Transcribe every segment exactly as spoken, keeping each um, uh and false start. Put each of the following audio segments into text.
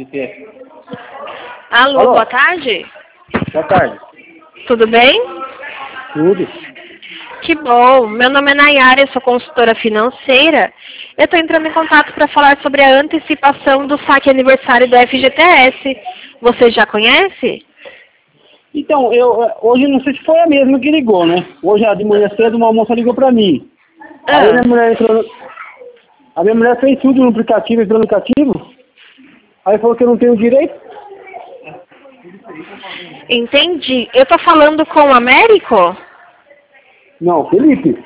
F. Alô, Alô, boa tarde. boa tarde. Tudo bem? Tudo? Que bom. Meu nome é Nayara, eu sou consultora financeira. Eu estou entrando em contato para falar sobre a antecipação do saque aniversário do F G T S. Você já conhece? Então, eu eh, hoje não sei se foi a mesma que ligou, né? Hoje de manhã cedo uma moça ligou pra mim. Aí a minha Ah, mulher entrou no... A minha mulher fez tudo no aplicativo, entrou no aplicativo. Aí falou que eu não tenho direito. entendi. Eu estou falando com o Américo? Não, Felipe.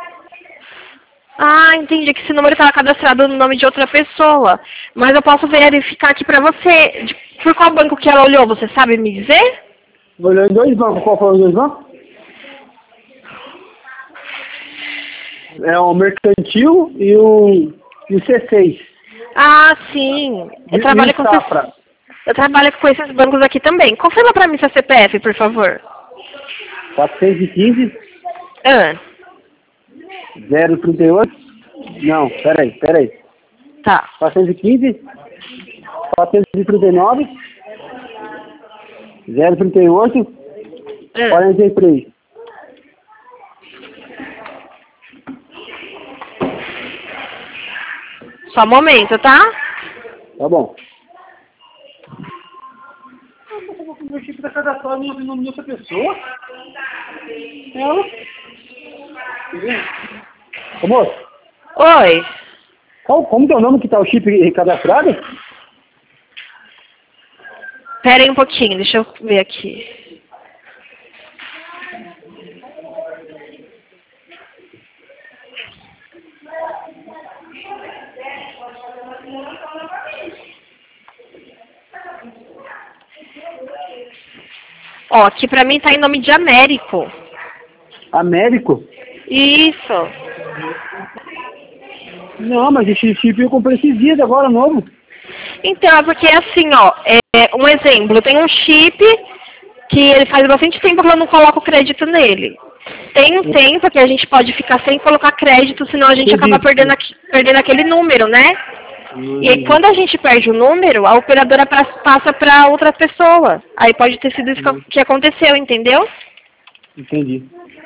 Ah, entendi que esse número estava cadastrado no nome de outra pessoa. Mas eu posso verificar aqui para você. De- por qual banco que ela olhou, você sabe me dizer? Olhou em dois bancos. Qual foram os dois bancos? É o Mercantil e o, e o C seis. Ah, sim. Eu E, trabalho e o com Safra. esses, eu trabalho com esses bancos aqui também. Confirma para mim seu C P F, por favor. quatrocentos e quinze, Ah, zero trinta e oito. Não, peraí, peraí. tá. quatrocentos e quinze, quatrocentos e trinta e nove, zero trinta e oito, Ah, quarenta e três. só um momento, tá? Tá bom. O meu chip tá cadastrado no nome de outra pessoa. Ela? Ô moço, Oi. qual, como que é o nome que tá o chip cadastrado? Pera aí um pouquinho, deixa eu ver aqui. Ó, aqui pra mim tá em nome de Américo. Américo? Isso. Não, mas esse chip eu comprei esses dias agora, novo. Então, é porque assim, ó, é um exemplo, tem um chip que ele faz bastante tempo que eu não coloco crédito nele. Tem um tempo que a gente pode ficar sem colocar crédito, senão a gente acaba Entendi. perdendo, aqui- perdendo aquele número, né? E aí, Hum, quando a gente perde o número, a operadora pra- passa para outra pessoa. Aí pode ter sido isso que que aconteceu, entendeu? entendi.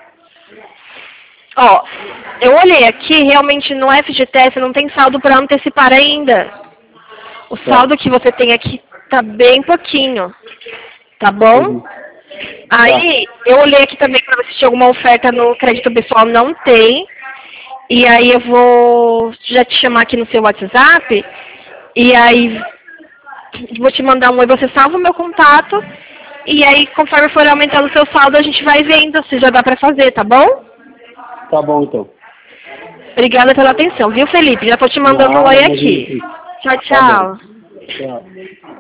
Ó, eu olhei aqui, realmente no F G T S não tem saldo para antecipar ainda. O Tá. saldo que você tem aqui tá bem pouquinho, tá bom? Entendi. Aí, eu olhei aqui também para ver se tinha alguma oferta no crédito pessoal, não tem. E aí eu vou já te chamar aqui no seu WhatsApp, e aí vou te mandar um oi, você salva o meu contato, e aí conforme for aumentando o seu saldo, a gente vai vendo se já dá para fazer, tá bom? Tá bom, então. Obrigada pela atenção, viu, Felipe? Já tô te mandando um Nada, oi imagina aqui. sim. Tchau, Tá bom. tchau. Tchau.